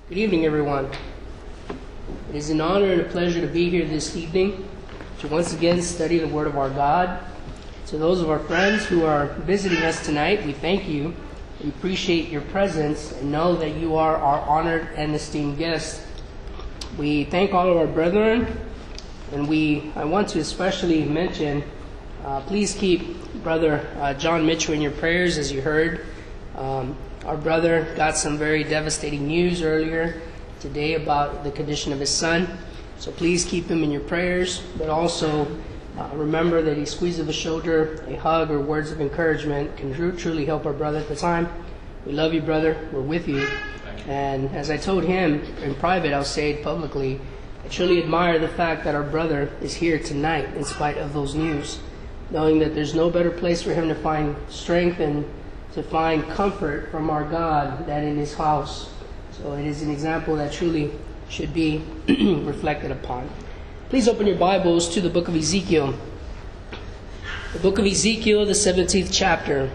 Good evening, everyone. It is an honor and a pleasure to be here this evening to once again study the Word of our God. To those of our friends who are visiting us tonight, we thank you. We appreciate your presence and know that you are our honored and esteemed guests. We thank all of our brethren, and I want to especially mention, please keep Brother John Mitchell in your prayers, as you heard. Our brother got some very devastating news earlier today about the condition of his son. So please keep him in your prayers, but also remember that a squeeze of the shoulder, a hug, or words of encouragement can truly help our brother at the time. We love you, brother. We're with you. And as I told him in private, I'll say it publicly, I truly admire the fact that our brother is here tonight in spite of those news, knowing that there's no better place for him to find strength and to find comfort from our God than in his house. So it is an example that truly should be reflected upon. Please open your Bibles to the book of Ezekiel. The book of Ezekiel, the 17th chapter.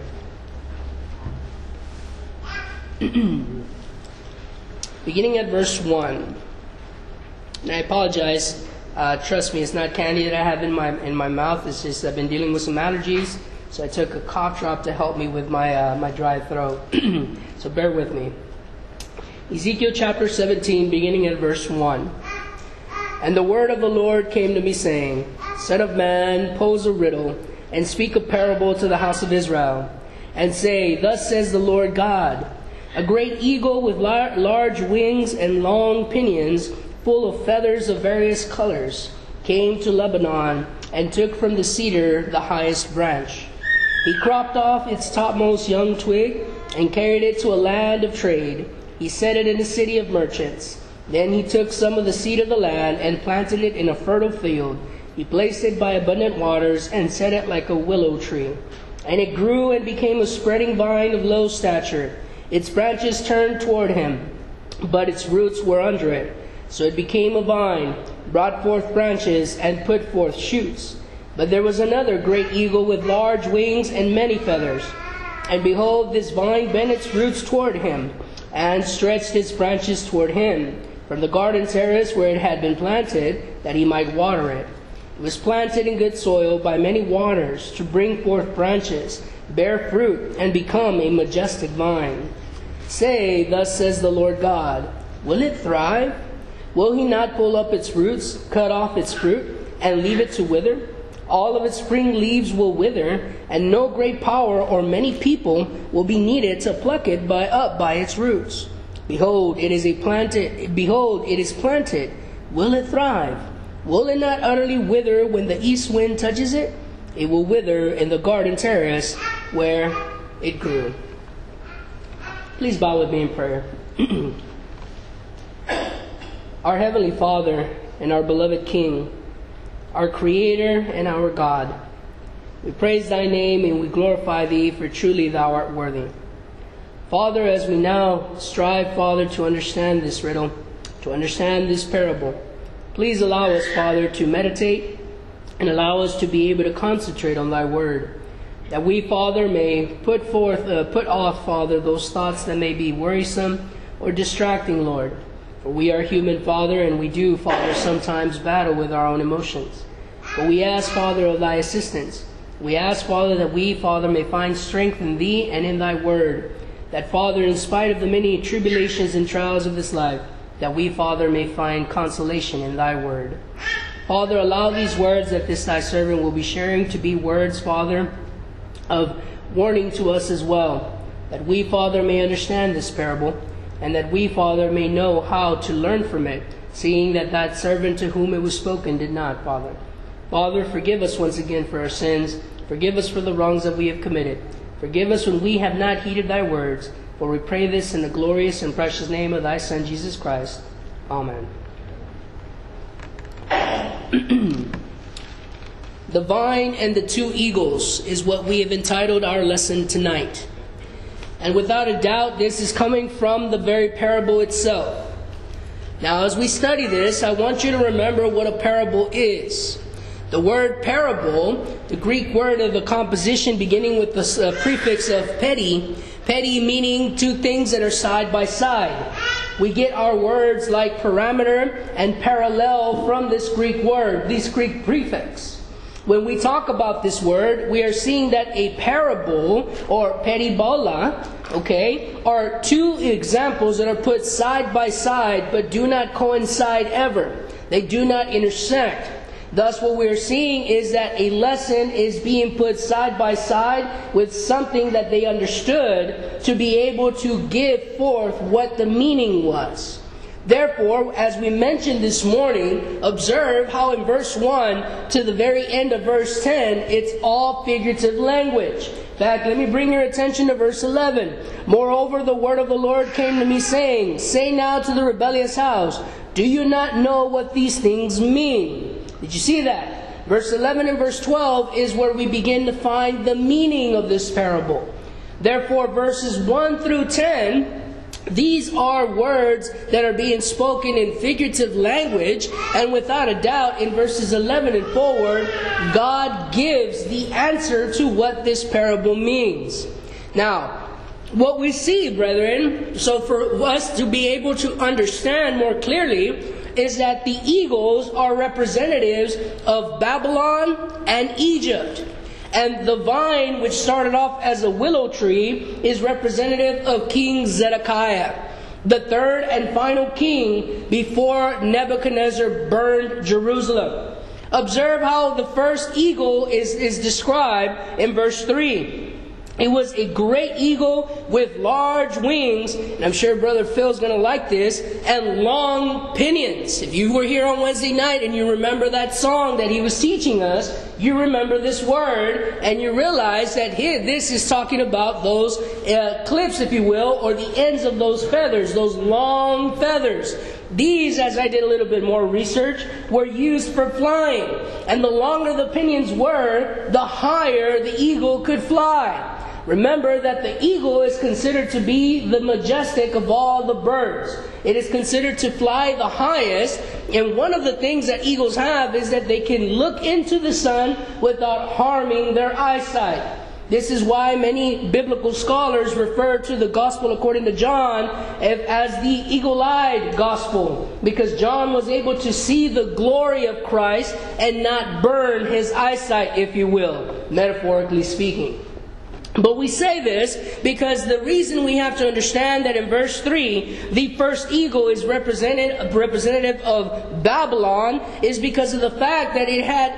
Beginning at verse 1. And I apologize. Trust me, it's not candy that I have in my mouth. It's just I've been dealing with some allergies. So I took a cough drop to help me with my dry throat. So bear with me. Ezekiel chapter 17, beginning at verse 1. And the word of the Lord came to me, saying, Son of man, pose a riddle, and speak a parable to the house of Israel, and say, Thus says the Lord God, a great eagle with large wings and long pinions, full of feathers of various colors, came to Lebanon, and took from the cedar the highest branch. He cropped off its topmost young twig, and carried it to a land of trade. He set it in a city of merchants. Then he took some of the seed of the land, and planted it in a fertile field. He placed it by abundant waters, and set it like a willow tree. And it grew and became a spreading vine of low stature. Its branches turned toward him, but its roots were under it. So it became a vine, brought forth branches, and put forth shoots. But there was another great eagle with large wings and many feathers. And behold, this vine bent its roots toward him, and stretched its branches toward him, from the garden terrace where it had been planted, that he might water it. It was planted in good soil by many waters, to bring forth branches, bear fruit, and become a majestic vine. Say, Thus says the Lord God, Will it thrive? Will he not pull up its roots, cut off its fruit, and leave it to wither? All of its spring leaves will wither, and no great power or many people will be needed to pluck it up by its roots. Behold, it is planted. Will it thrive? Will it not utterly wither when the east wind touches it? It will wither in the garden terrace where it grew. Please bow with me in prayer. Our Heavenly Father and our beloved King, our Creator and our God, we praise Thy name and we glorify Thee, for truly Thou art worthy. Father, as we now strive, Father, to understand this riddle, to understand this parable, please allow us, Father, to meditate and allow us to be able to concentrate on Thy Word, that we, Father, may put off, Father, those thoughts that may be worrisome or distracting, Lord. For we are human, Father, and we do, Father, sometimes battle with our own emotions. But we ask, Father, of Thy assistance. We ask, Father, that we, Father, may find strength in Thee and in Thy Word. That, Father, in spite of the many tribulations and trials of this life, that we, Father, may find consolation in Thy Word. Father, allow these words that this Thy servant will be sharing to be words, Father, of warning to us as well. That we, Father, may understand this parable, and that we, Father, may know how to learn from it, seeing that servant to whom it was spoken did not, Father. Father, forgive us once again for our sins. Forgive us for the wrongs that we have committed. Forgive us when we have not heeded Thy words. For we pray this in the glorious and precious name of Thy Son, Jesus Christ. Amen. The vine and the two eagles is what we have entitled our lesson tonight. And without a doubt, this is coming from the very parable itself. Now, as we study this, I want you to remember what a parable is. The word parable, the Greek word of a composition beginning with the prefix of pedi meaning two things that are side by side. We get our words like parameter and parallel from this Greek word, this Greek prefix. When we talk about this word, we are seeing that a parable or peribola, are two examples that are put side by side but do not coincide ever. They do not intersect. Thus, what we're seeing is that a lesson is being put side by side with something that they understood to be able to give forth what the meaning was. Therefore, as we mentioned this morning, observe how in verse 1 to the very end of verse 10, it's all figurative language. In fact, let me bring your attention to verse 11. Moreover, the word of the Lord came to me, saying, Say now to the rebellious house, do you not know what these things mean? Did you see that? Verse 11 and verse 12 is where we begin to find the meaning of this parable. Therefore, verses 1 through 10, these are words that are being spoken in figurative language, and without a doubt, in verses 11 and forward, God gives the answer to what this parable means. Now, what we see, brethren, so for us to be able to understand more clearly, is that the eagles are representatives of Babylon and Egypt. And the vine, which started off as a willow tree, is representative of King Zedekiah, the third and final king before Nebuchadnezzar burned Jerusalem. Observe how the first eagle is described in verse 3. It was a great eagle with large wings, and I'm sure Brother Phil's going to like this, and long pinions. If you were here on Wednesday night and you remember that song that he was teaching us, you remember this word, and you realize that here, this is talking about those clips, if you will, or the ends of those feathers, those long feathers. These, as I did a little bit more research, were used for flying. And the longer the pinions were, the higher the eagle could fly. Remember that the eagle is considered to be the majestic of all the birds. It is considered to fly the highest. And one of the things that eagles have is that they can look into the sun without harming their eyesight. This is why many biblical scholars refer to the gospel according to John as the eagle-eyed gospel, because John was able to see the glory of Christ and not burn his eyesight, if you will, metaphorically speaking. But we say this because the reason we have to understand that in verse 3, the first eagle is representative of Babylon is because of the fact that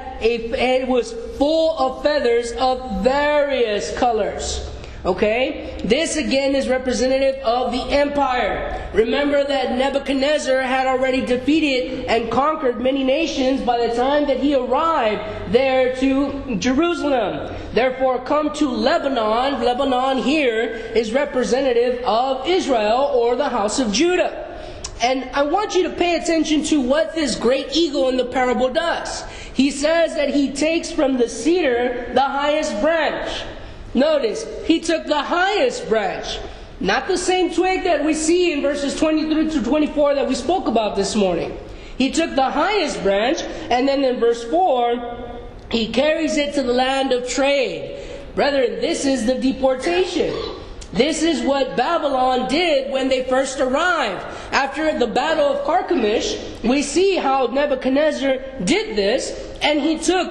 it was full of feathers of various colors. Okay? This again is representative of the empire. Remember that Nebuchadnezzar had already defeated and conquered many nations by the time that he arrived there to Jerusalem. Therefore, come to Lebanon. Lebanon here is representative of Israel or the house of Judah. And I want you to pay attention to what this great eagle in the parable does. He says that he takes from the cedar the highest branch. Notice, he took the highest branch. Not the same twig that we see in verses 23 to 24 that we spoke about this morning. He took the highest branch, and then in verse 4, he carries it to the land of trade. Brethren, this is the deportation. This is what Babylon did when they first arrived. After the battle of Carchemish, we see how Nebuchadnezzar did this, and he took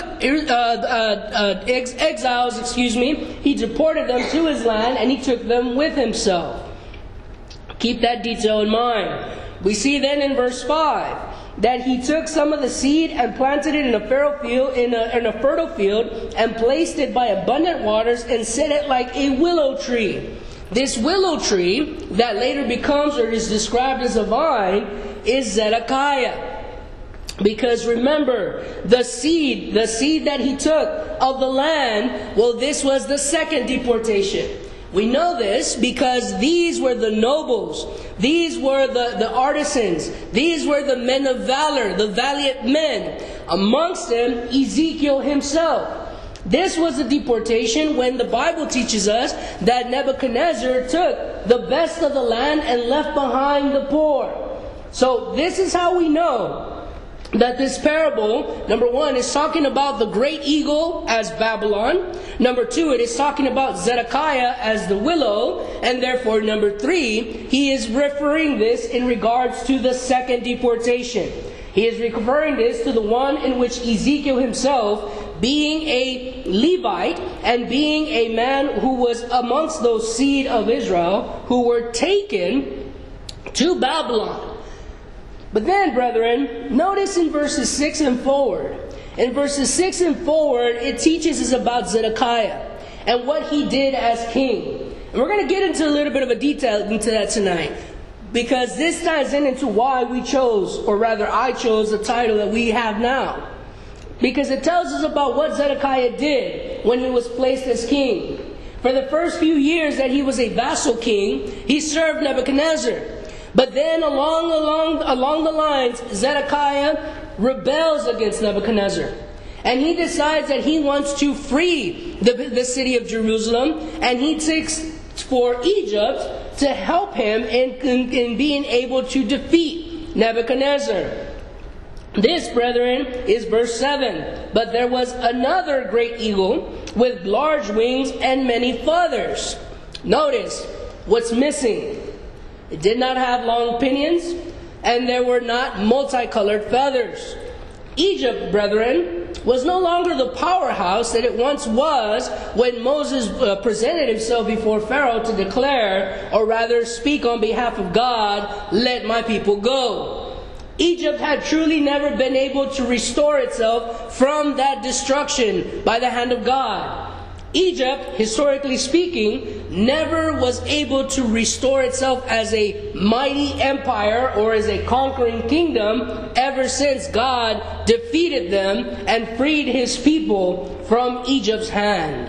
exiles, he deported them to his land, and he took them with himself. Keep that detail in mind. We see then in verse 5 that he took some of the seed and planted it in a fertile field, and placed it by abundant waters, and set it like a willow tree. This willow tree that later becomes or is described as a vine is Zedekiah. Because remember, the seed that he took of the land, well, this was the second deportation. We know this because these were the nobles. These were the artisans. These were the men of valor, the valiant men. Amongst them, Ezekiel himself. This was a deportation when the Bible teaches us that Nebuchadnezzar took the best of the land and left behind the poor. So this is how we know that this parable, number one, is talking about the great eagle as Babylon. Number two, it is talking about Zedekiah as the willow. And therefore, number three, he is referring this in regards to the second deportation. He is referring this to the one in which Ezekiel himself, being a Levite and being a man who was amongst those seed of Israel who were taken to Babylon. But then, brethren, notice in verses 6 and forward. In verses 6 and forward, it teaches us about Zedekiah and what he did as king. And we're going to get into a little bit of a detail into that tonight, because this ties into why we chose, or rather I chose, the title that we have now. Because it tells us about what Zedekiah did when he was placed as king. For the first few years that he was a vassal king, he served Nebuchadnezzar. But then along the lines, Zedekiah rebels against Nebuchadnezzar. And he decides that he wants to free the city of Jerusalem. And he takes for Egypt to help him in being able to defeat Nebuchadnezzar. This, brethren, is verse 7. But there was another great eagle with large wings and many feathers. Notice what's missing. It did not have long pinions, and there were not multicolored feathers. Egypt, brethren, was no longer the powerhouse that it once was when Moses presented himself before Pharaoh to declare, or rather speak on behalf of God, "Let my people go." Egypt had truly never been able to restore itself from that destruction by the hand of God. Egypt, historically speaking, never was able to restore itself as a mighty empire or as a conquering kingdom ever since God defeated them and freed his people from Egypt's hand.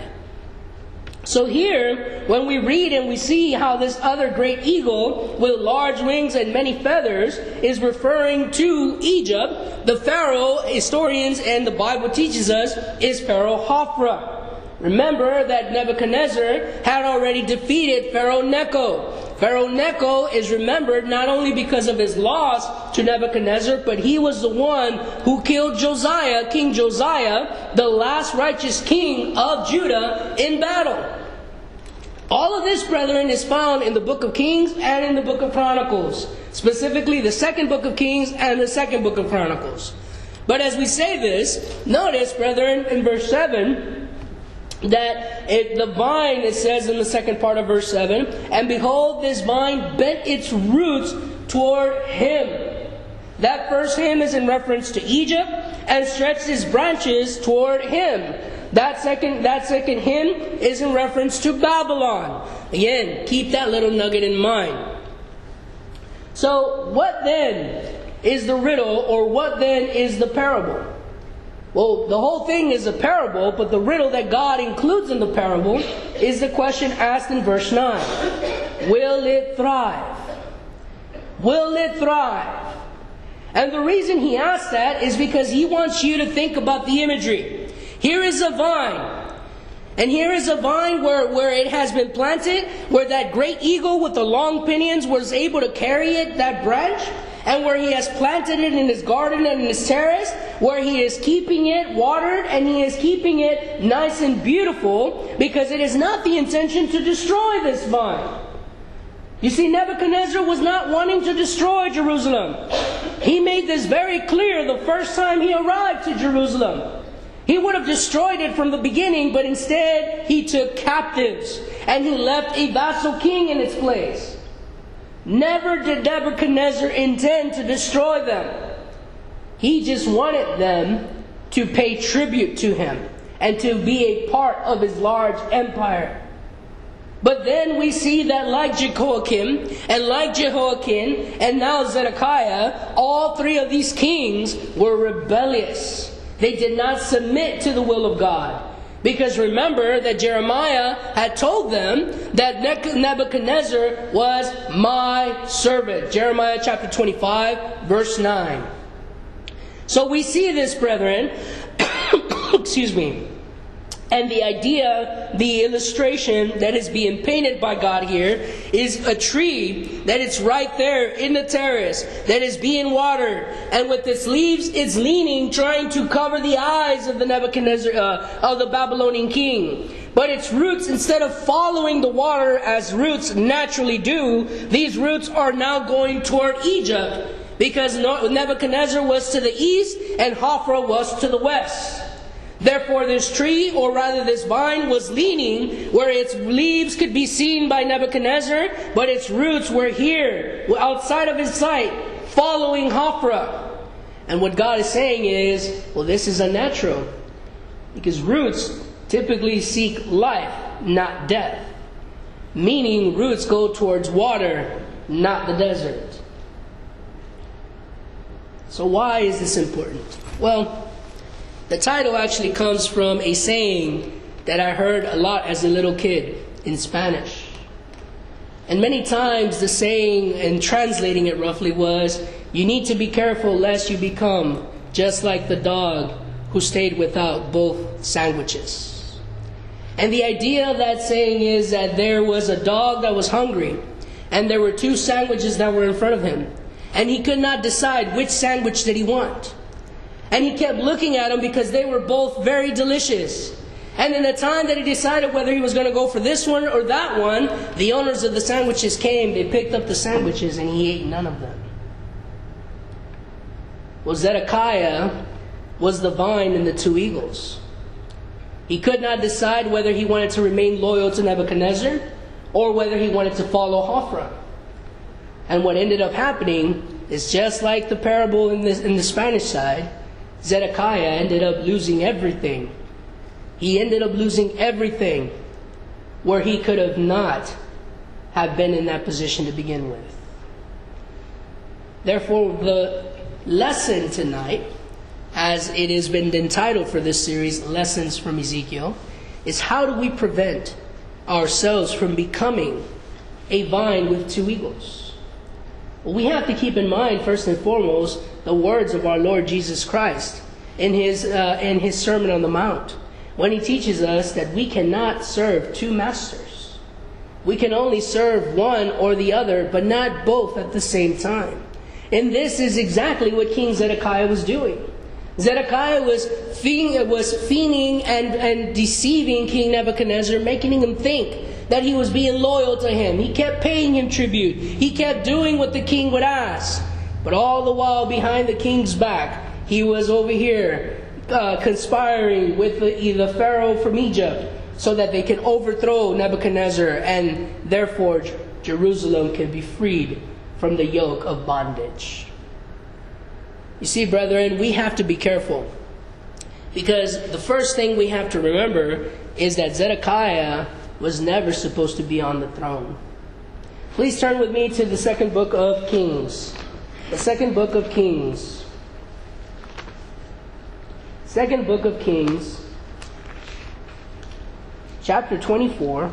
So here, when we read and we see how this other great eagle with large wings and many feathers is referring to Egypt, the Pharaoh, historians and the Bible teaches us, is Pharaoh Hophra. Remember that Nebuchadnezzar had already defeated Pharaoh Necho. Pharaoh Necho is remembered not only because of his loss to Nebuchadnezzar, but he was the one who killed Josiah, King Josiah, the last righteous king of Judah, in battle. All of this, brethren, is found in the book of Kings and in the book of Chronicles. Specifically, the second book of Kings and the second book of Chronicles. But as we say this, notice, brethren, in verse 7, that the vine, it says in the second part of verse 7, and behold, this vine bent its roots toward him. That first him is in reference to Egypt, and stretched its branches toward him. That second him is in reference to Babylon. Again, keep that little nugget in mind. So what then is the riddle, or what then is the parable? Well, the whole thing is a parable, but the riddle that God includes in the parable is the question asked in verse 9. Will it thrive? Will it thrive? And the reason he asks that is because he wants you to think about the imagery. Here is a vine. And here is a vine where it has been planted, where that great eagle with the long pinions was able to carry it, that branch. And where he has planted it in his garden and in his terrace, where he is keeping it watered and he is keeping it nice and beautiful, because it is not the intention to destroy this vine. You see, Nebuchadnezzar was not wanting to destroy Jerusalem. He made this very clear the first time he arrived to Jerusalem. He would have destroyed it from the beginning, but instead he took captives and he left a vassal king in its place. Never did Nebuchadnezzar intend to destroy them. He just wanted them to pay tribute to him and to be a part of his large empire. But then we see that like Jehoiakim and like Jehoiakim and now Zedekiah, all three of these kings were rebellious. They did not submit to the will of God. Because remember that Jeremiah had told them that Nebuchadnezzar was my servant. Jeremiah chapter 25, verse 9. So we see this, brethren, excuse me, And the idea, the illustration that is being painted by God here is a tree that is right there in the terrace that is being watered, and with its leaves it's leaning, trying to cover the eyes of the Nebuchadnezzar, of the Babylonian king. But its roots, instead of following the water as roots naturally do, these roots are now going toward Egypt, because Nebuchadnezzar was to the east and Hophra was to the west. Therefore this tree, or rather this vine, was leaning where its leaves could be seen by Nebuchadnezzar, but its roots were here, outside of his sight, following Hophra. And what God is saying is, well, this is unnatural, because roots typically seek life, not death. Meaning roots go towards water, not the desert. So why is this important? Well, the title actually comes from a saying that I heard a lot as a little kid in Spanish. And many times the saying, and translating it roughly, was, you need to be careful lest you become just like the dog who stayed without both sandwiches. And the idea of that saying is that there was a dog that was hungry, and there were two sandwiches that were in front of him, and he could not decide which sandwich did he want. And he kept looking at them because they were both very delicious. And in the time that he decided whether he was going to go for this one or that one, the owners of the sandwiches came, they picked up the sandwiches, and he ate none of them. Well, Zedekiah was the vine and the two eagles. He could not decide whether he wanted to remain loyal to Nebuchadnezzar or whether he wanted to follow Hophra. And what ended up happening is just like the parable in the Spanish side. Zedekiah ended up losing everything. He ended up losing everything where he could have not have been in that position to begin with. Therefore, the lesson tonight, as it has been entitled for this series, Lessons from Ezekiel, is how do we prevent ourselves from becoming a vine with two eagles? Well, we have to keep in mind, first and foremost, the words of our Lord Jesus Christ in his Sermon on the Mount, when he teaches us that we cannot serve two masters. We can only serve one or the other, but not both at the same time. And this is exactly what King Zedekiah was doing. Zedekiah was fiending and deceiving King Nebuchadnezzar, making him think that he was being loyal to him. He kept paying him tribute. He kept doing what the king would ask. But all the while, behind the king's back, he was over here conspiring with the Pharaoh from Egypt so that they can overthrow Nebuchadnezzar, and therefore Jerusalem can be freed from the yoke of bondage. You see, brethren, we have to be careful, because the first thing we have to remember is that Zedekiah was never supposed to be on the throne. Please turn with me to the second book of Kings. The second book of Kings. Second book of Kings, chapter 24.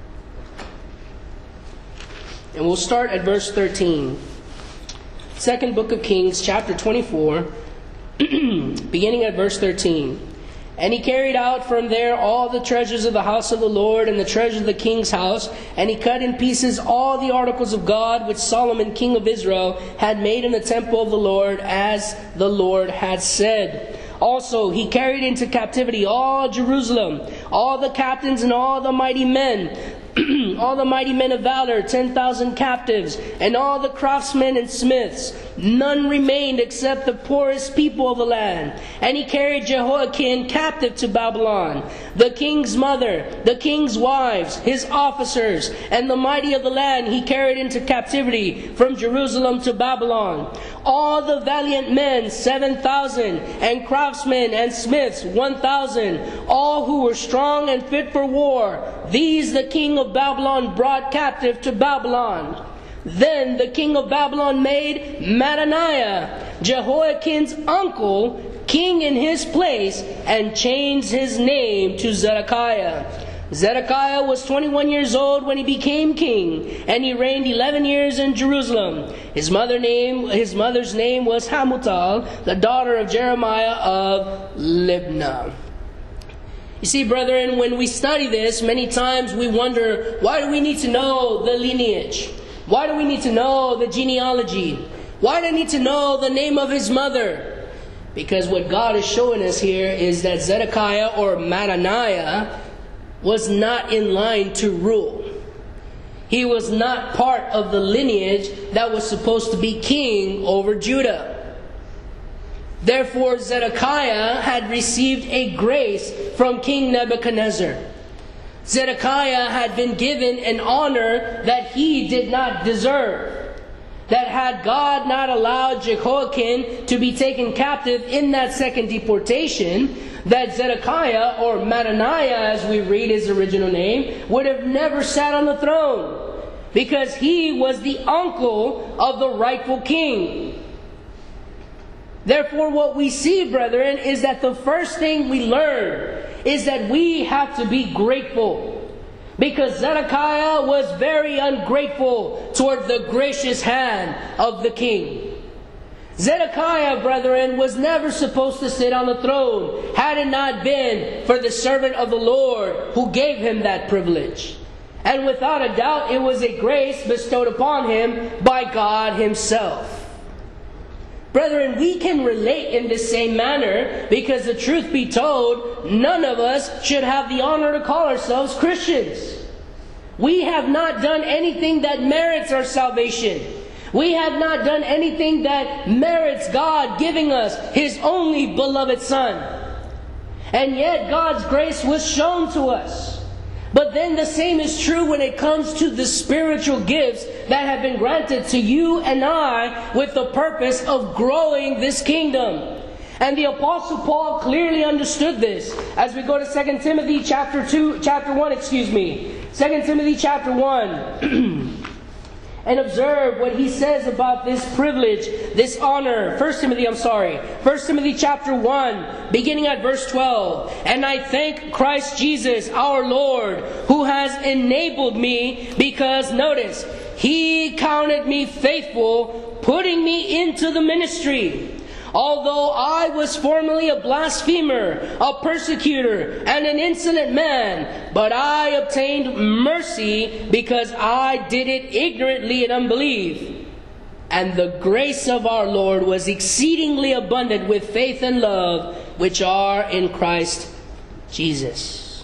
And we'll start at verse 13. Second book of Kings, chapter 24, beginning at verse 13. And he carried out from there all the treasures of the house of the Lord and the treasures of the king's house. And he cut in pieces all the articles of God which Solomon king of Israel had made in the temple of the Lord, as the Lord had said. Also he carried into captivity all Jerusalem, all the captains and all the mighty men, all the mighty men of valor, 10,000 captives, and all the craftsmen and smiths. None remained except the poorest people of the land. And he carried Jehoiakim captive to Babylon, the king's mother, the king's wives, his officers, and the mighty of the land he carried into captivity from Jerusalem to Babylon. All the valiant men, 7,000, and craftsmen and smiths, 1,000, all who were strong and fit for war. These the king of Babylon brought captive to Babylon. Then the king of Babylon made Mattaniah, Jehoiakim's uncle, king in his place, and changed his name to Zedekiah. Zedekiah was 21 years old when he became king, and he reigned 11 years in Jerusalem. His mother's name was Hamutal, the daughter of Jeremiah of Libnah. You see, brethren, when we study this, many times we wonder, why do we need to know the lineage? Why do we need to know the genealogy? Why do I need to know the name of his mother? Because what God is showing us here is that Zedekiah, or Mattaniah, was not in line to rule. He was not part of the lineage that was supposed to be king over Judah. Therefore, Zedekiah had received a grace from King Nebuchadnezzar. Zedekiah had been given an honor that he did not deserve. That had God not allowed Jehoiakim to be taken captive in that second deportation, that Zedekiah, or Mattaniah as we read his original name, would have never sat on the throne, because he was the uncle of the rightful king. Therefore, what we see, brethren, is that the first thing we learn is that we have to be grateful. Because Zedekiah was very ungrateful toward the gracious hand of the king. Zedekiah, brethren, was never supposed to sit on the throne had it not been for the servant of the Lord who gave him that privilege. And without a doubt, it was a grace bestowed upon him by God himself. Brethren, we can relate in this same manner because the truth be told, none of us should have the honor to call ourselves Christians. We have not done anything that merits our salvation. We have not done anything that merits God giving us His only beloved Son. And yet God's grace was shown to us. But then the same is true when it comes to the spiritual gifts that have been granted to you and I with the purpose of growing this kingdom. And the Apostle Paul clearly understood this as we go to 2 Timothy chapter 1. 2 Timothy chapter 1. And observe what he says about this privilege, this honor. 1 Timothy chapter 1, beginning at verse 12. And I thank Christ Jesus our Lord, who has enabled me, because, notice, He counted me faithful, putting me into the ministry. Although I was formerly a blasphemer, a persecutor, and an insolent man, but I obtained mercy because I did it ignorantly in unbelief. And the grace of our Lord was exceedingly abundant with faith and love, which are in Christ Jesus.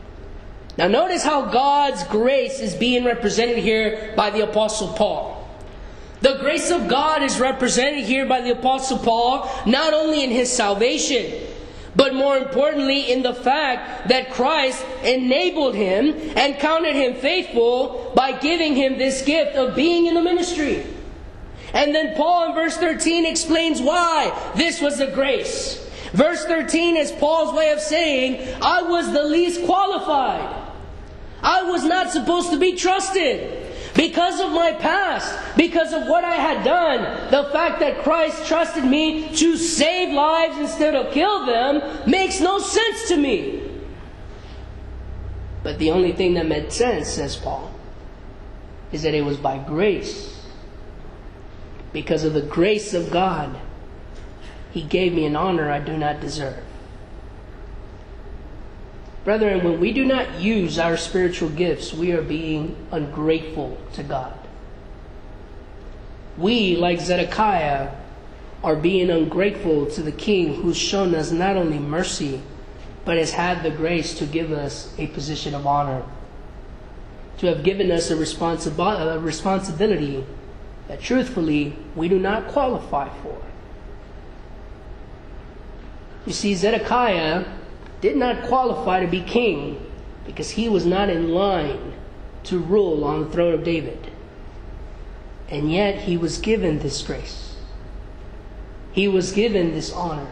Now notice how God's grace is being represented here by the Apostle Paul. The grace of God is represented here by the Apostle Paul, not only in his salvation, but more importantly in the fact that Christ enabled him and counted him faithful by giving him this gift of being in the ministry. And then Paul in verse 13 explains why this was the grace. Verse 13 is Paul's way of saying, I was the least qualified. I was not supposed to be trusted. Because of my past, because of what I had done, the fact that Christ trusted me to save lives instead of kill them makes no sense to me. But the only thing that made sense, says Paul, is that it was by grace. Because of the grace of God, He gave me an honor I do not deserve. Brethren, when we do not use our spiritual gifts, we are being ungrateful to God. We, like Zedekiah, are being ungrateful to the King who's shown us not only mercy, but has had the grace to give us a position of honor, to have given us a responsibility that truthfully we do not qualify for. You see, Zedekiah did not qualify to be king because he was not in line to rule on the throne of David. And yet he was given this grace. He was given this honor.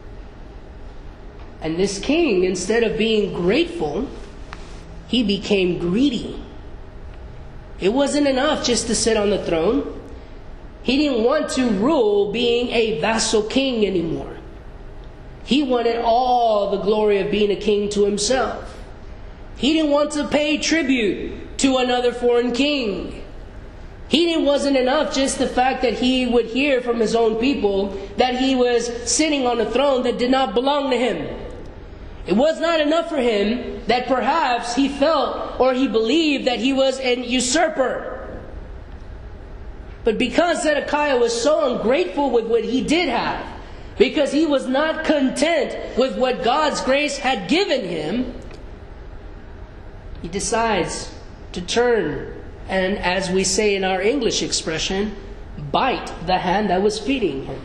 And this king, instead of being grateful, he became greedy. It wasn't enough just to sit on the throne. He didn't want to rule being a vassal king anymore. He wanted all the glory of being a king to himself. He didn't want to pay tribute to another foreign king. It wasn't enough just the fact that he would hear from his own people that he was sitting on a throne that did not belong to him. It was not enough for him that perhaps he felt or he believed that he was an usurper. But because Zedekiah was so ungrateful with what he did have, because he was not content with what God's grace had given him, he decides to turn and, as we say in our English expression, bite the hand that was feeding him.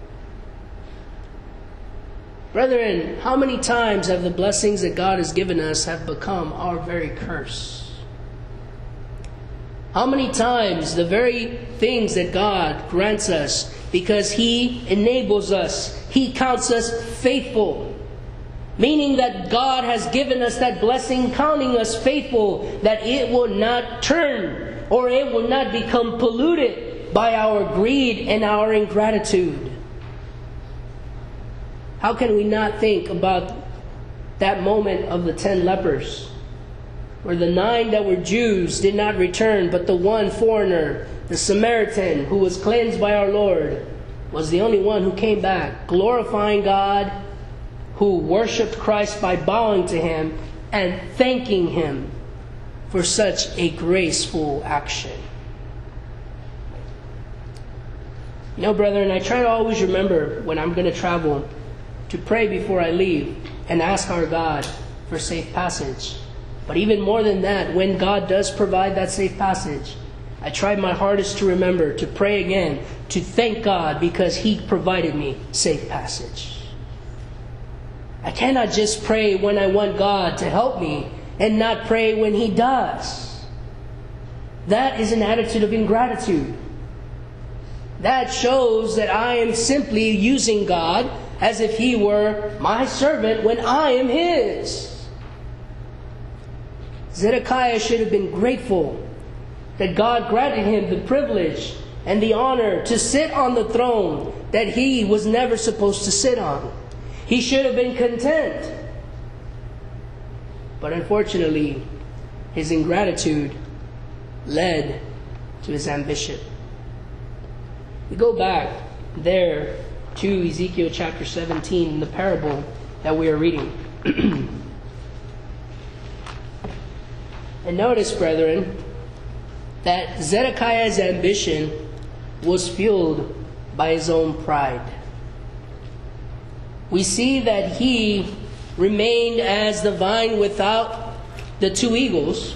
Brethren, how many times have the blessings that God has given us have become our very curse? How many times the very things that God grants us, because He enables us, He counts us faithful, meaning that God has given us that blessing, counting us faithful, that it will not turn or it will not become polluted by our greed and our ingratitude. How can we not think about that moment of the 10 lepers, where the 9 that were Jews did not return, but the one foreigner, the Samaritan, who was cleansed by our Lord, was the only one who came back, glorifying God, who worshipped Christ by bowing to Him and thanking Him for such a graceful action. You know, brethren, I try to always remember when I'm going to travel to pray before I leave and ask our God for safe passage. But even more than that, when God does provide that safe passage, I try my hardest to remember to pray again, to thank God because He provided me safe passage. I cannot just pray when I want God to help me and not pray when He does. That is an attitude of ingratitude. That shows that I am simply using God as if He were my servant when I am His. Zedekiah should have been grateful that God granted him the privilege and the honor to sit on the throne that he was never supposed to sit on. He should have been content. But unfortunately, his ingratitude led to his ambition. We go back there to Ezekiel chapter 17, the parable that we are reading. And notice, brethren, that Zedekiah's ambition was fueled by his own pride. We see that he remained as the vine without the 2 eagles.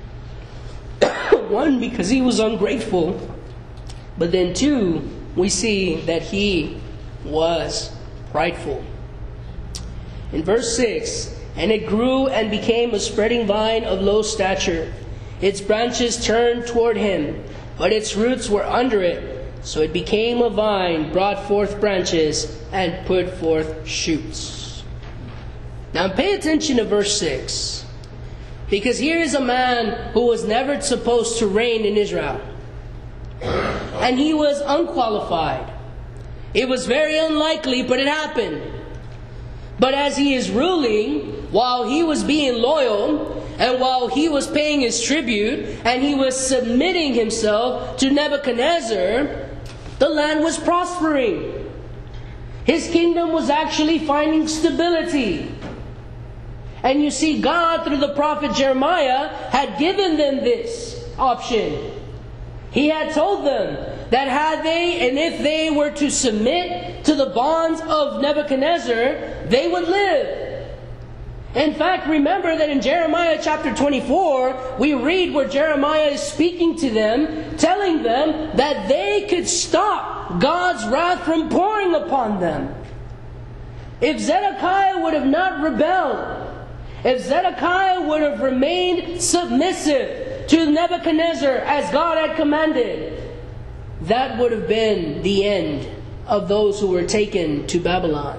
One, because he was ungrateful. But then 2, we see that he was prideful. In verse 6, "And it grew and became a spreading vine of low stature. Its branches turned toward him, but its roots were under it. So it became a vine, brought forth branches, and put forth shoots." Now pay attention to verse 6. Because here is a man who was never supposed to reign in Israel. And he was unqualified. It was very unlikely, but it happened. But as he is ruling, while he was being loyal, and while he was paying his tribute, and he was submitting himself to Nebuchadnezzar, the land was prospering. His kingdom was actually finding stability. And you see, God, through the prophet Jeremiah, had given them this option. He had told them that had they, and if they were to submit to the bonds of Nebuchadnezzar, they would live. In fact, remember that in Jeremiah chapter 24, we read where Jeremiah is speaking to them, telling them that they could stop God's wrath from pouring upon them. If Zedekiah would have not rebelled, if Zedekiah would have remained submissive to Nebuchadnezzar as God had commanded, that would have been the end of those who were taken to Babylon.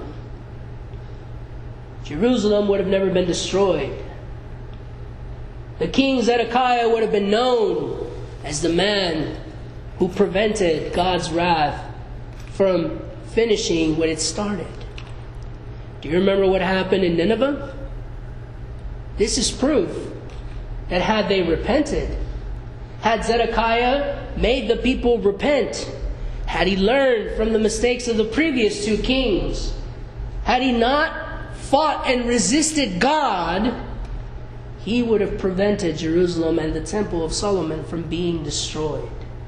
Jerusalem would have never been destroyed. The king Zedekiah would have been known as the man who prevented God's wrath from finishing what it started. Do you remember what happened in Nineveh? This is proof that had they repented, had Zedekiah made the people repent, had he learned from the mistakes of the previous 2 kings, had he not fought and resisted God, he would have prevented Jerusalem and the Temple of Solomon from being destroyed.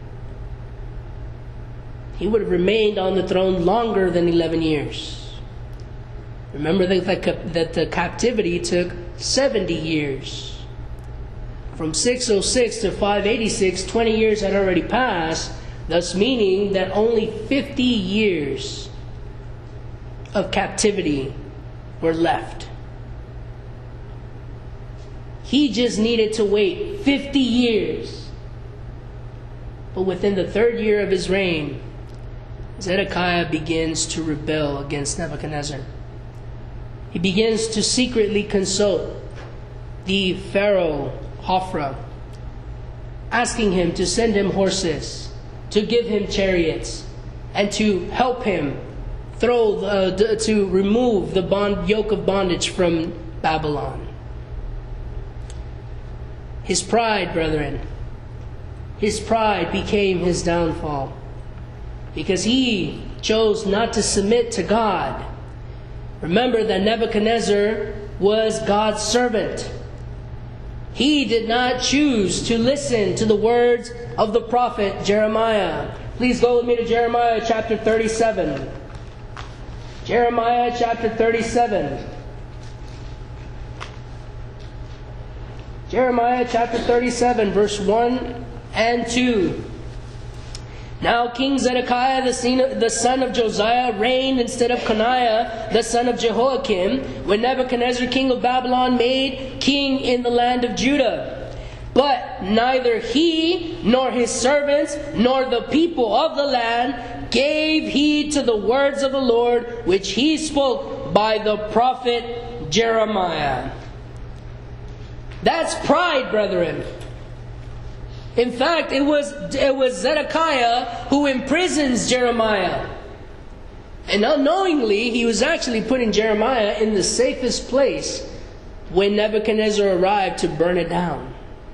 He would have remained on the throne longer than 11 years. Remember that the captivity took 70 years. From 606 to 586, 20 years had already passed, thus meaning that only 50 years of captivity were left. He just needed to wait 50 years. But within the third year of his reign, Zedekiah begins to rebel against Nebuchadnezzar. He begins to secretly consult the Pharaoh Hophra, asking him to send him horses, to give him chariots, and to help him to remove the yoke of bondage from Babylon. His pride, brethren, his pride became his downfall, because he chose not to submit to God. Remember that Nebuchadnezzar was God's servant. He did not choose to listen to the words of the prophet Jeremiah. Please go with me to Jeremiah chapter 37. Jeremiah chapter 37. Jeremiah chapter 37, verse 1 and 2. Now King Zedekiah, the son of Josiah, reigned instead of Coniah, the son of Jehoiakim, when Nebuchadnezzar, king of Babylon, made king in the land of Judah. But neither he, nor his servants, nor the people of the land gave heed to the words of the Lord, which he spoke by the prophet Jeremiah. That's pride, brethren. In fact, it was Zedekiah who imprisons Jeremiah. And unknowingly, he was actually putting Jeremiah in the safest place when Nebuchadnezzar arrived to burn it down.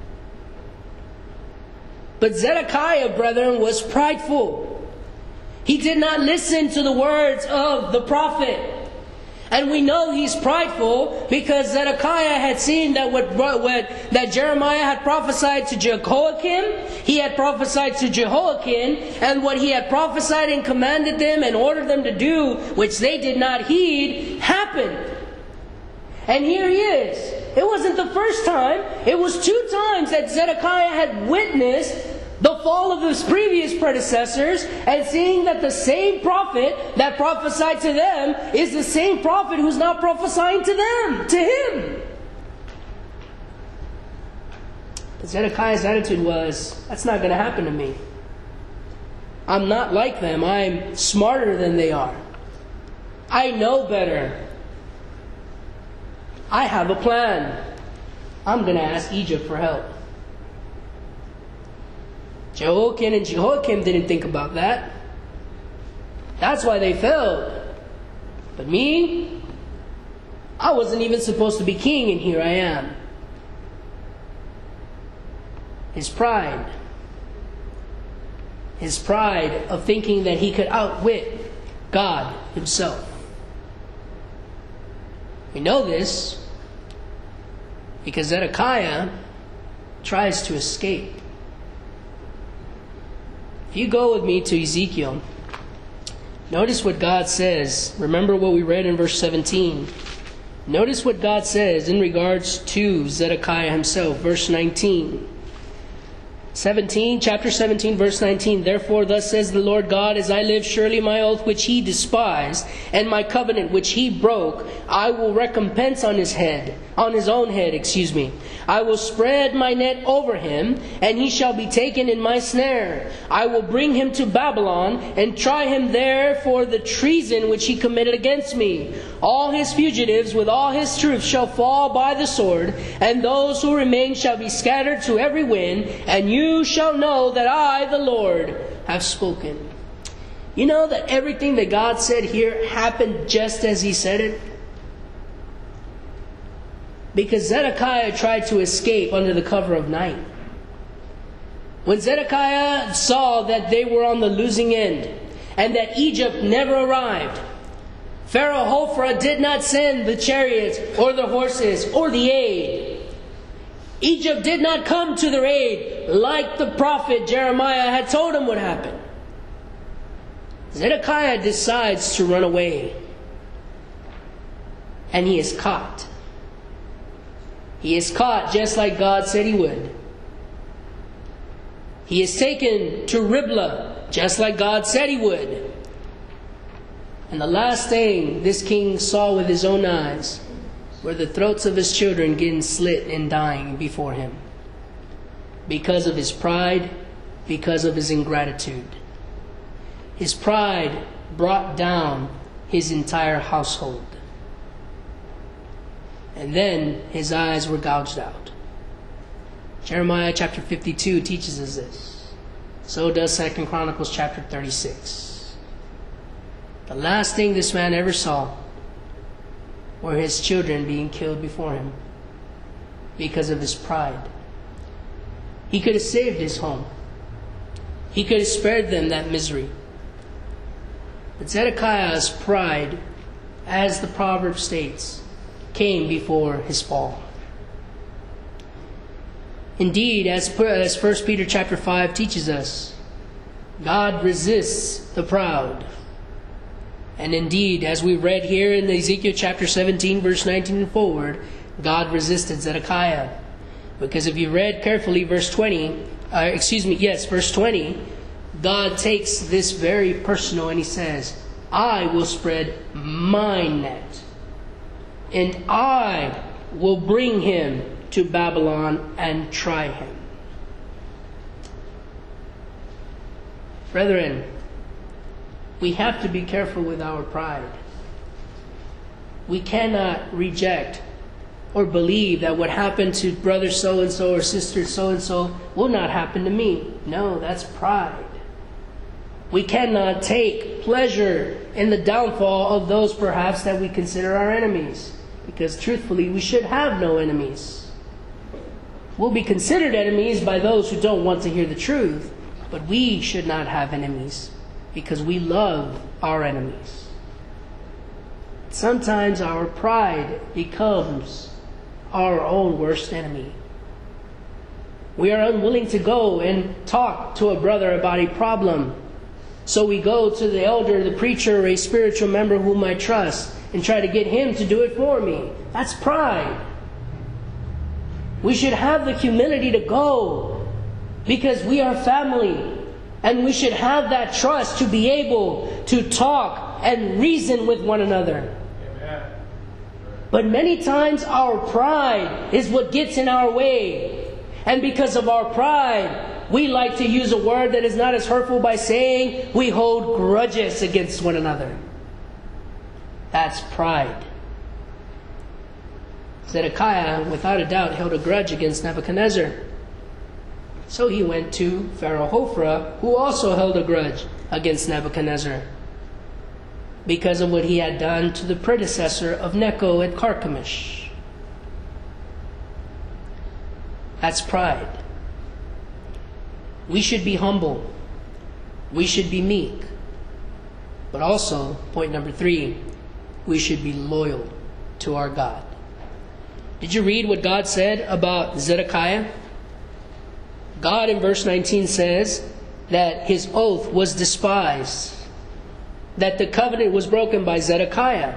But Zedekiah, brethren, was prideful. He did not listen to the words of the prophet. And we know he's prideful because Zedekiah had seen that that Jeremiah had prophesied to Jehoiakim, he had prophesied to Jehoiakim, and what he had prophesied and commanded them and ordered them to do, which they did not heed, happened. And here he is. It wasn't the first time. It was 2 times that Zedekiah had witnessed the fall of his previous predecessors, and seeing that the same prophet that prophesied to them is the same prophet who's now prophesying to him. But Zedekiah's attitude was, that's not going to happen to me. I'm not like them. I'm smarter than they are. I know better. I have a plan. I'm going to ask Egypt for help. Jehoiakim and Jehoiakim didn't think about that. That's why they failed. But me, I wasn't even supposed to be king, and here I am. His pride. His pride of thinking that he could outwit God himself. We know this because Zedekiah tries to escape. If you go with me to Ezekiel, notice what God says. Remember what we read in verse 17. Notice what God says in regards to Zedekiah himself. Verse 19. Chapter 17, verse 19. Therefore, thus says the Lord God, as I live, surely my oath which he despised, and my covenant which he broke, I will recompense on his own head. I will spread my net over him, and he shall be taken in my snare. I will bring him to Babylon, and try him there for the treason which he committed against me. All his fugitives with all his troops shall fall by the sword, and those who remain shall be scattered to every wind, and you shall know that I, the Lord, have spoken. You know that everything that God said here happened just as he said it? Because Zedekiah tried to escape under the cover of night. When Zedekiah saw that they were on the losing end and that Egypt never arrived, Pharaoh Hophra did not send the chariots or the horses or the aid. Egypt did not come to their aid like the prophet Jeremiah had told him would happen. Zedekiah decides to run away. And he is caught. He is caught just like God said he would. He is taken to Riblah just like God said he would. And the last thing this king saw with his own eyes were the throats of his children getting slit and dying before him. Because of his pride, because of his ingratitude. His pride brought down his entire household. And then his eyes were gouged out. Jeremiah chapter 52 teaches us this. So does 2 Chronicles chapter 36. The last thing this man ever saw were his children being killed before him because of his pride. He could have saved his home. He could have spared them that misery. But Zedekiah's pride, as the proverb states, came before his fall. Indeed, as 1 Peter chapter 5 teaches us, God resists the proud. And indeed, as we read here in Ezekiel chapter 17, verse 19 and forward, God resisted Zedekiah. Because if you read carefully verse 20, verse 20, God takes this very personal and he says, I will spread my net, and I will bring him to Babylon and try him. Brethren, we have to be careful with our pride. We cannot reject or believe that what happened to brother so-and-so or sister so-and-so will not happen to me. No, that's pride. We cannot take pleasure in the downfall of those perhaps that we consider our enemies. Because truthfully, we should have no enemies. We'll be considered enemies by those who don't want to hear the truth. But we should not have enemies because we love our enemies. Sometimes our pride becomes our own worst enemy. We are unwilling to go and talk to a brother about a problem. So we go to the elder, the preacher, or a spiritual member whom I trust and try to get him to do it for me. That's pride. We should have the humility to go because we are family. And we should have that trust to be able to talk and reason with one another. Amen. But many times our pride is what gets in our way. And because of our pride, we like to use a word that is not as hurtful by saying we hold grudges against one another. That's pride. Zedekiah, without a doubt, held a grudge against Nebuchadnezzar. So he went to Pharaoh Hophra, who also held a grudge against Nebuchadnezzar because of what he had done to the predecessor of Necho at Carchemish. That's pride. We should be humble. We should be meek. But also, point number 3, we should be loyal to our God. Did you read what God said about Zedekiah? God in verse 19 says that his oath was despised, that the covenant was broken by Zedekiah.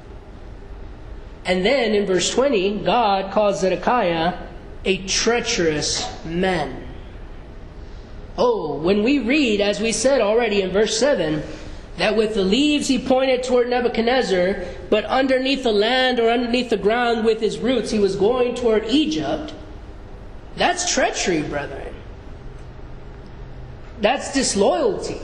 And then in verse 20, God calls Zedekiah a treacherous man. Oh, when we read, as we said already in verse 7, that with the leaves he pointed toward Nebuchadnezzar, but underneath the land or underneath the ground with his roots he was going toward Egypt, that's treachery, brethren. That's disloyalty.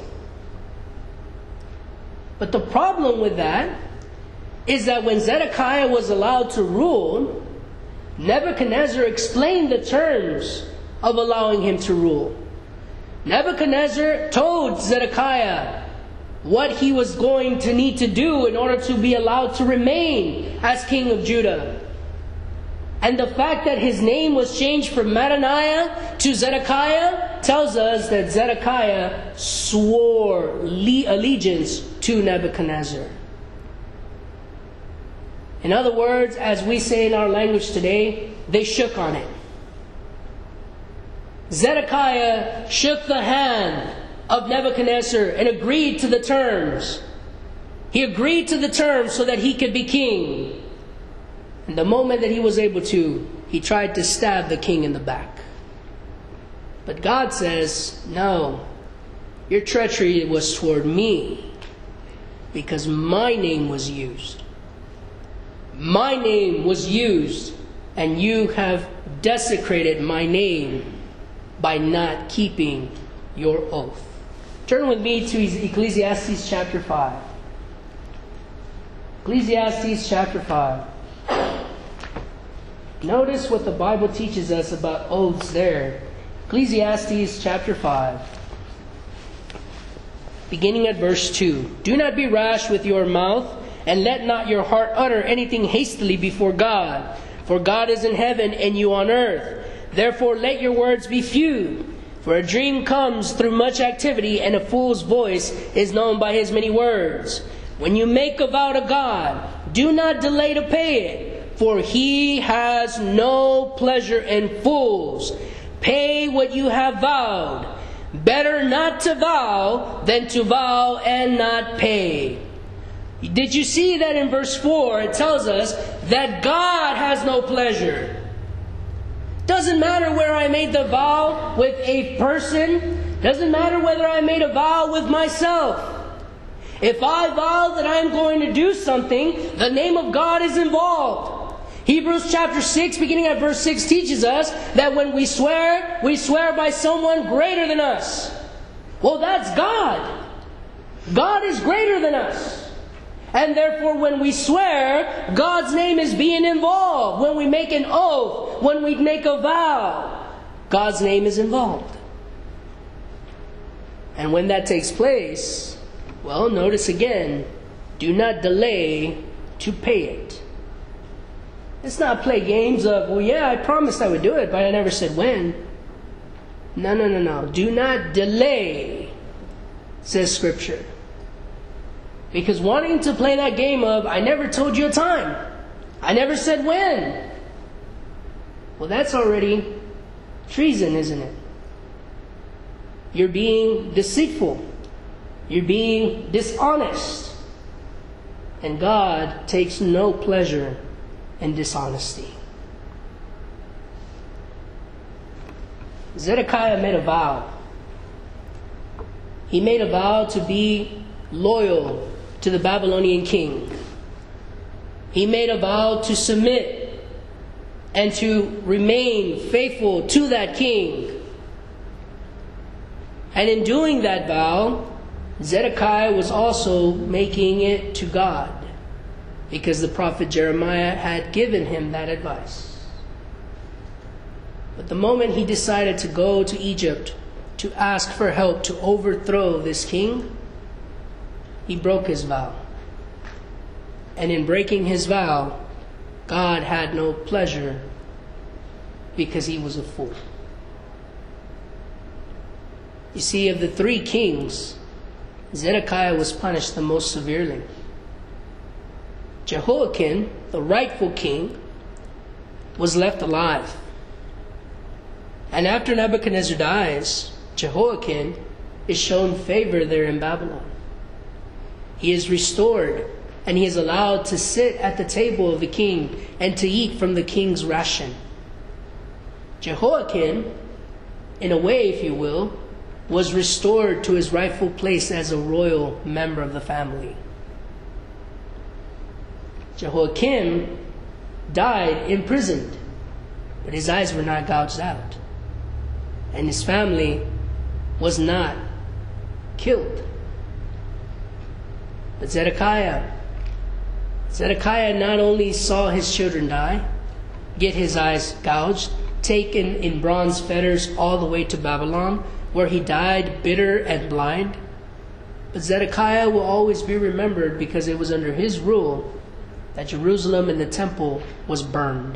But the problem with that is that when Zedekiah was allowed to rule, Nebuchadnezzar explained the terms of allowing him to rule. Nebuchadnezzar told Zedekiah what he was going to need to do in order to be allowed to remain as king of Judah. And the fact that his name was changed from Mattaniah to Zedekiah tells us that Zedekiah swore allegiance to Nebuchadnezzar. In other words, as we say in our language today, they shook on it. Zedekiah shook the hand of Nebuchadnezzar and agreed to the terms. He agreed to the terms so that he could be king. And the moment that he was able to, he tried to stab the king in the back. But God says, no, your treachery was toward me because my name was used. My name was used, and you have desecrated my name by not keeping your oath. Turn with me to Ecclesiastes chapter 5. Ecclesiastes chapter 5. Notice what the Bible teaches us about oaths there. Ecclesiastes chapter 5. Beginning at verse 2. Do not be rash with your mouth, and let not your heart utter anything hastily before God. For God is in heaven, and you on earth. Therefore let your words be few. For a dream comes through much activity, and a fool's voice is known by his many words. When you make a vow to God, do not delay to pay it, for He has no pleasure in fools. Pay what you have vowed. Better not to vow than to vow and not pay. Did you see that in verse 4? It tells us that God has no pleasure. Doesn't matter where I made the vow with a person. Doesn't matter whether I made a vow with myself. If I vow that I'm going to do something, the name of God is involved. Hebrews chapter 6, beginning at verse 6, teaches us that when we swear by someone greater than us. Well, that's God. God is greater than us. And therefore, when we swear, God's name is being involved. When we make an oath, when we make a vow, God's name is involved. And when that takes place, well, notice again, do not delay to pay it. Let's not play games of, well, yeah, I promised I would do it, but I never said when. No. Do not delay, says Scripture. Because wanting to play that game of, I never told you a time, I never said when. Well, that's already treason, isn't it? You're being deceitful. You're being dishonest. And God takes no pleasure in dishonesty. Zedekiah made a vow. He made a vow to be loyal to the Babylonian king. He made a vow to submit and to remain faithful to that king. And in doing that vow, Zedekiah was also making it to God, because the prophet Jeremiah had given him that advice. But the moment he decided to go to Egypt to ask for help to overthrow this king, he broke his vow. And in breaking his vow, God had no pleasure because he was a fool. You see, of the three kings, Zedekiah was punished the most severely. Jehoiakim, the rightful king, was left alive. And after Nebuchadnezzar dies, Jehoiakim is shown favor there in Babylon. He is restored, and he is allowed to sit at the table of the king and to eat from the king's ration. Jehoiakim, in a way, if you will, was restored to his rightful place as a royal member of the family. Jehoiakim died imprisoned, but his eyes were not gouged out, and his family was not killed. But Zedekiah not only saw his children die, get his eyes gouged, taken in bronze fetters all the way to Babylon, where he died bitter and blind, but Zedekiah will always be remembered because it was under his rule that Jerusalem and the temple was burned.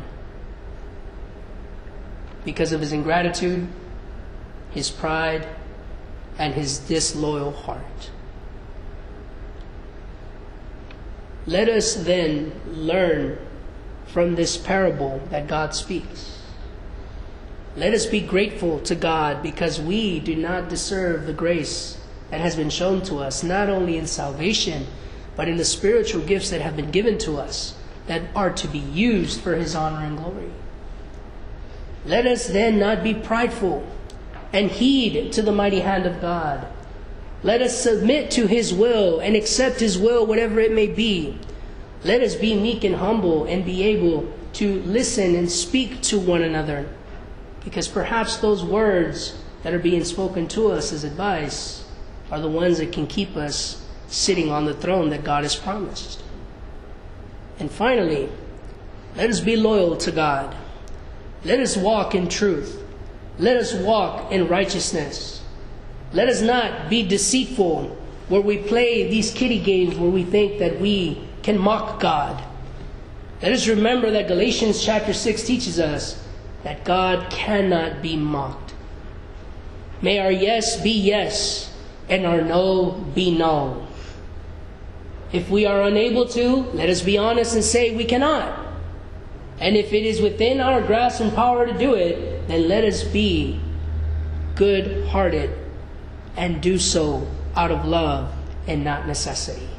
Because of his ingratitude, his pride, and his disloyal heart. Let us then learn from this parable that God speaks. Let us be grateful to God because we do not deserve the grace that has been shown to us, not only in salvation, but in the spiritual gifts that have been given to us that are to be used for His honor and glory. Let us then not be prideful and heed to the mighty hand of God. Let us submit to His will and accept His will, whatever it may be. Let us be meek and humble and be able to listen and speak to one another, because perhaps those words that are being spoken to us as advice are the ones that can keep us sitting on the throne that God has promised. And finally, let us be loyal to God. Let us walk in truth. Let us walk in righteousness. Let us not be deceitful where we play these kiddie games where we think that we can mock God. Let us remember that Galatians chapter 6 teaches us that God cannot be mocked. May our yes be yes and our no be no. If we are unable to, let us be honest and say we cannot. And if it is within our grasp and power to do it, then let us be good-hearted and do so out of love and not necessity.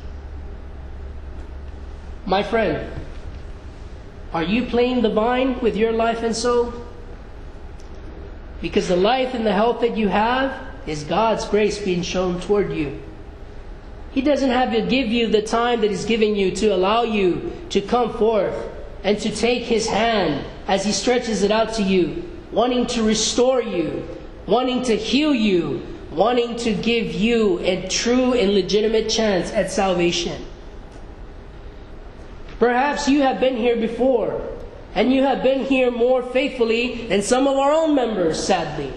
My friend, are you playing the vine with your life and soul? Because the life and the health that you have is God's grace being shown toward you. He doesn't have to give you the time that He's giving you to allow you to come forth and to take His hand as He stretches it out to you, wanting to restore you, wanting to heal you, wanting to give you a true and legitimate chance at salvation. Perhaps you have been here before, and you have been here more faithfully than some of our own members, sadly.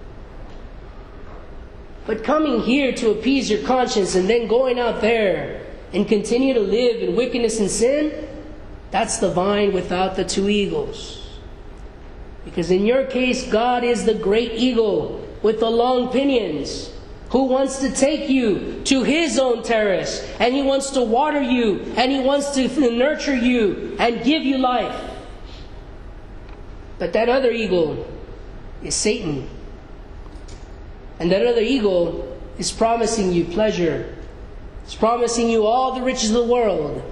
But coming here to appease your conscience and then going out there and continue to live in wickedness and sin, that's the vine without the two eagles. Because in your case, God is the great eagle with the long pinions, who wants to take you to His own terrace, and He wants to water you, and He wants to nurture you and give you life. But that other eagle is Satan. And that other eagle is promising you pleasure. It's promising you all the riches of the world.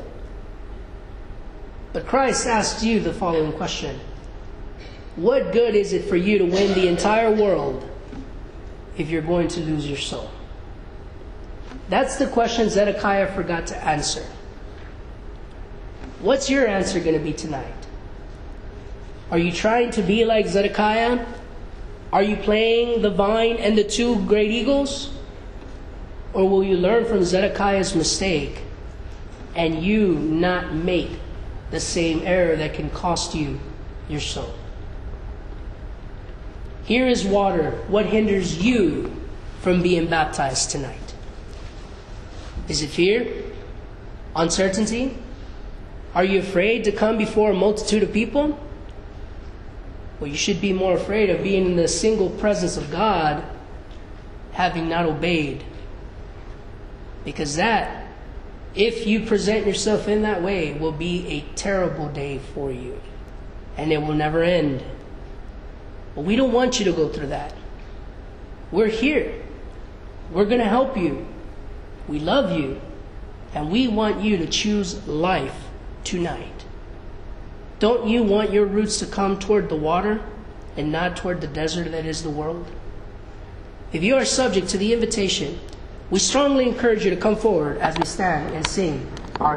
But Christ asked you the following question: what good is it for you to win the entire world if you're going to lose your soul? That's the question Zedekiah forgot to answer. What's your answer going to be tonight? Are you trying to be like Zedekiah? Are you playing the vine and the two great eagles? Or will you learn from Zedekiah's mistake and you not make the same error that can cost you your soul? Here is water. What hinders you from being baptized tonight? Is it fear? Uncertainty? Are you afraid to come before a multitude of people? Well, you should be more afraid of being in the single presence of God, having not obeyed. Because that, if you present yourself in that way, will be a terrible day for you. And it will never end. But we don't want you to go through that. We're here. We're going to help you. We love you. And we want you to choose life tonight. Don't you want your roots to come toward the water and not toward the desert that is the world? If you are subject to the invitation, we strongly encourage you to come forward as we stand and sing